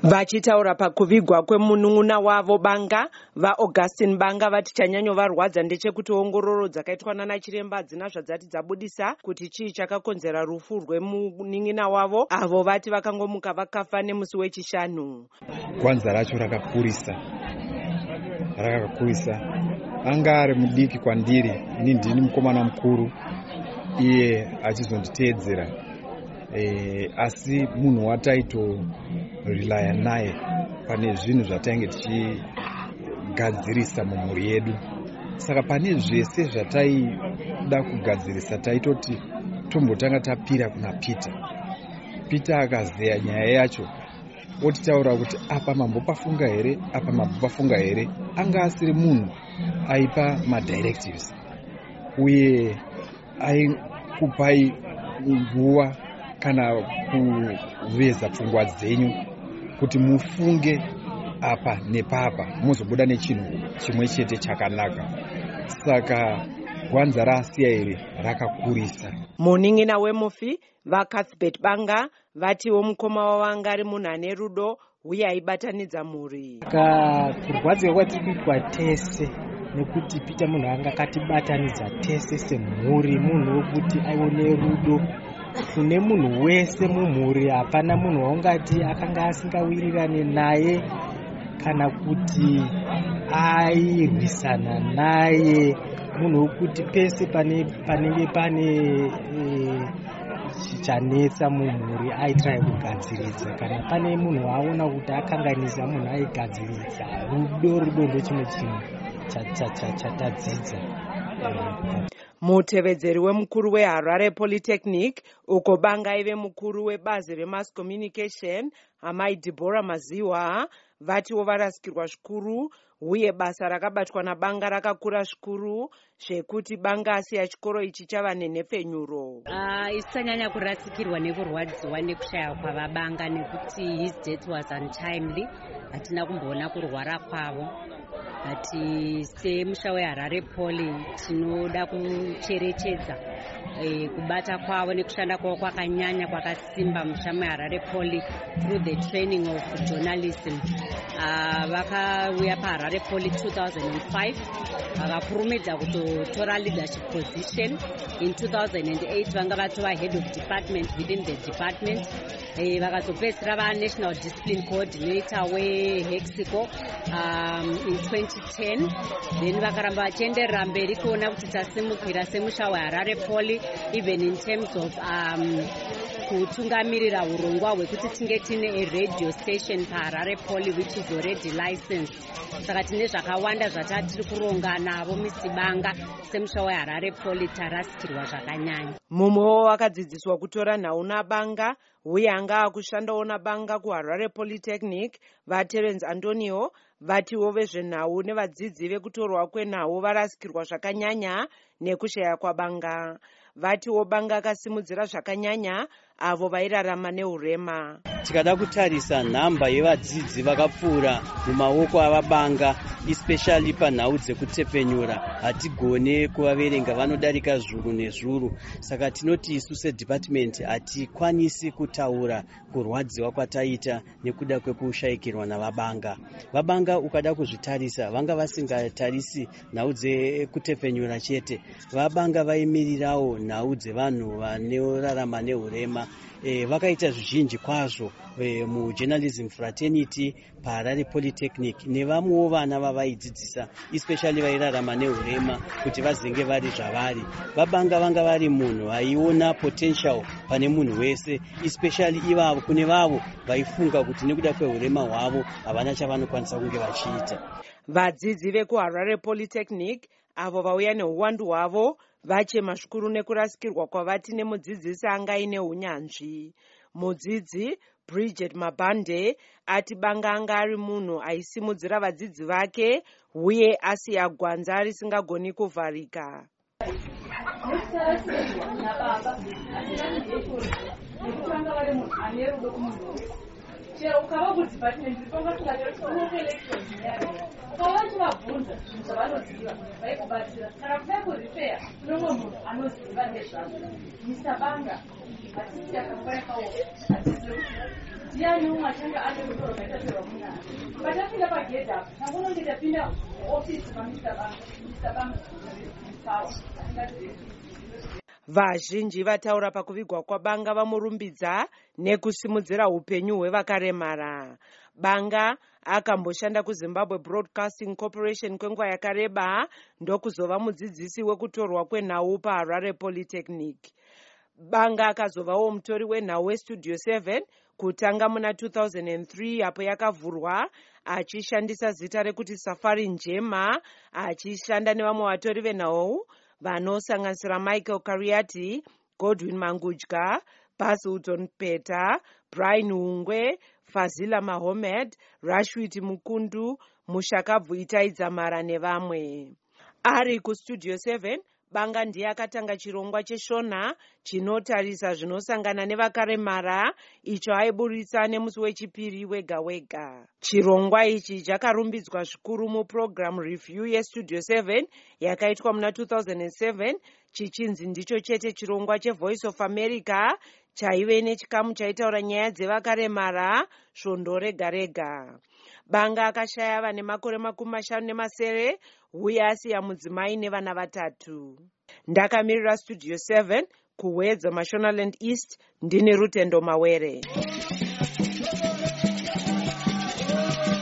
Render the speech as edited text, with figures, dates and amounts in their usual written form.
Vachitaura pakuvigwa kwemunun'una wavo Banga, vaAugustine Banga vati chanyanyovarwadza ndechekuti ongororo dzakaitwa nana chiremba hadzina zvadzati dzabudisa kuti chii chakakonzera rufu rwemunun'una wavo, avo vati vakangomuka vakafa nemusi wechishanu. Gwanza racho rakakurisa. Anga ari mudiki kwandiri, ini ndini mukomana mukuru, iye achizonditeedzera. Asi munhu wataito rilaya naye pane zvinhu zvatainge tichigadzirisa mumhuri yedu. Saka pane zvese zvataida kugadzirisa taitoti tombotanga tapira kuna Peter akazeya nyaya yacho otitaura kuti apa mambopafunga here, anga asiri munhu aipa madirectives uye aikupai nguva kana kuveza pfungwa dzenyu kuti mufunge apa nepapa muzobuda nechinhu chimwe chete chakanaka. Saka gwanza raasiya iri rakakurisa. Munun'una wemufi vaCuthbert Banga vatiwo mukoma wavo anga ari munhu ane rudo uye aibatanidza mhuri. Kurwadziwa kwatiri kuitwa tese nekuti Peter munhu anga akatibatanidza tese semhuri, munhu wekuti aione rudo kune munhu wese mumhuri. Hapana munhu waungati akanga asingawirirane naye kana kuti airwisana naye, munhu wekuti pese panenge pane chanetsa mumhuri aitrai kugadziridza. Kana pane munhu waona kuti akanganisa munhu aigadziridza. Rudo ndochimwe chinhu chatadzidza. Mutevedzeri wemukuru weHarare Polytechnic uko Banga aive mukuru webazi remass communication, Amai Deborah Maziwa, vatiwo varasikirwa zvikuru uye basa rakabatwa naBanga rakakura zvikuru zvekuti Banga asiya chikoro ichi chava nenhepfenyuro. Isu tanyanya kurasikirwa nekurwadziwa nekushaya kwavaBanga nekuti his death was untimely. Hatina kumboona kurwara kwavo. Ati semusha weHarare Poly tinoda kucherechedza kubata kwavo nekushanda kwavo kwakanyanya kwakasimba musha meHarare Poly through the training of journalism. Vakauya paHarare Poly 2005 vakakurumidza kutotora leadership position. In 2008 vanga vatova head of department within the department. Vakazopedzisira national discipline coordinator weHexico in 2010. Then vakaramba vachienderera mberi kuona kuti tasimukira semusha weHarare Poly even in terms of kutungamirira urongwa hwekuti tinge tine a radio station paHarare Poly which is already licensed. Saka tine zvakawanda zvatatiri kuronga navo Mr. Banga semusha weHarare Poly tarasikirwa zvakanyanya. Mumwewo wakadzidziswa kutora nhau naBanga uye anga akushandawo naBanga kuHarare Polytechnic, vaTerence Antonio, vatiwo vezvenhau nevadzidzi vekutorwa kwenhau varasikirwa zvakanyanya nekushaya kwaBanga. Vatiwo Banga akasimudzira zvakanyanya avo vairarama neurema. Tikada kutarisa nhamba yevadzidzi vakapfuura mumaoko avaBanga, especially panhau dzekutepfenyura, hatigone kuvaverenga, vanodarika zviuru nezviuru. Saka tinoti isu sedepartment hatikwanisi kutaura kurwadziwa kwataita nekuda kwekushayikirwa navaBanga. VaBanga ukada kuzvitarisa vanga vasingatarisi nhau dzekutepfenyura chete. VaBanga vaimirirawo nhau dzevanhu vanorarama neurema. Vakaita zvizhinji kwazvo mujournalism fraternity paHarare Polytechnic nevamwewo vana vavaidzidzisa especially vairarama neurema kuti vazenge vari zvavari. VaBanga vanga vari munhu aiona potential pane munhu wese, especially ivavo kune vavo vaifunga kuti nekuda kweurema hwavo havana chavanokwanisa kunge vachiita. Vadzidzi vekuHarare Polytechnic avo vauya neuwandu hwavo vachema zvikuru nekurasikirwa kwavati nemudzidzisi anga aine unyanzvi. Mudzidzi Bridget Mabande ati Banga anga ari munhu aisimudzira vadzidzi vake uye asiya gwanza risingagoni kuvharika. chero ukava kudepartment ukava chivabvunza zvavanoziva vaikubatsira kana kudai kuripea kunomwe munhu anoziva nezvazvo misabanga hatisi yakangwaikawo hatizive kuti ndiani umwe achange ane rudo rwakaita serwamunana patapinda pagedhi apo tangunonge tapinda ofisi pamisabanga pawa atingazive. Vazhinji vataura pakuvigwa kwaBanga vamurumbidza nekusimudzira upenyu hwevakaremara. Banga akamboshanda kuZimbabwe Broadcasting Corporation kwenguva yakareba ndokuzova mudzidzisi wekutorwa kwenhau paHarare Polytechnic. Banga akazovawo mutori wenhau weStudio 7 kutanga muna 2003 apo yakavhurwa achishandisa zita rekuti Safari Njema, achishanda nevamwe vatori venhau vanosanganisira Michael Kariati, Godwin Mangudya, Basilton Peta, Brian Hungwe, Fazila Mahomed, Rashwit Mukundu, Mushakabvu Itaidzamara nevamwe. Ari kuStudio 7, Banga ndiye akatanga chirongwa cheshona chinotarisa zvinosangana nevakaremara icho aiburitsa nemusi wechipiri wega wega. Chirongwa ichi chakarumbidzwa zvikuru muprogram review yeStudio 7 yakaitwa muna 2007 chichinzi ndicho chete chirongwa cheVoice of America chaive nechikamu chaitaura nyaya dzevakaremara svondo rega rega. Banga akashaya vane makore 57 uye asiya mudzimai nevana 3. Ndakamirira Studio 7 kuWedza Mashonaland East, ndine Rutendo Mawere.